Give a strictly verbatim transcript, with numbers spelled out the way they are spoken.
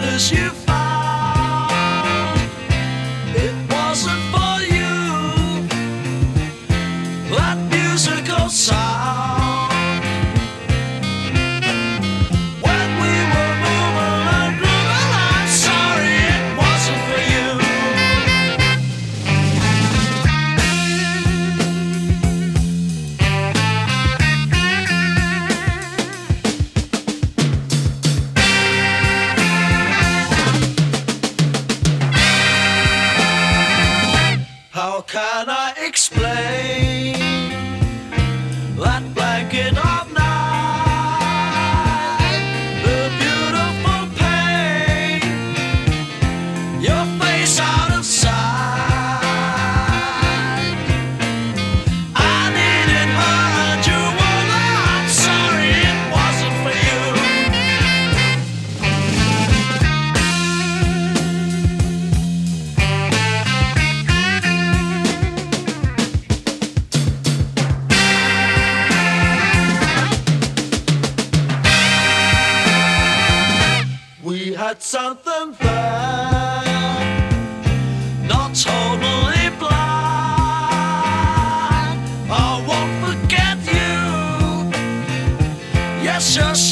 pieces you found. It wasn't for you, that musical sound. When we were moving and grooving, I'm sorry it wasn't for you. How can I explain that blanket of night, the beautiful pain, your face out of sight? I needed her and you were there. I'm sorry it wasn't for you. We had something there, not totally blind. I won't forget you. Yes, you're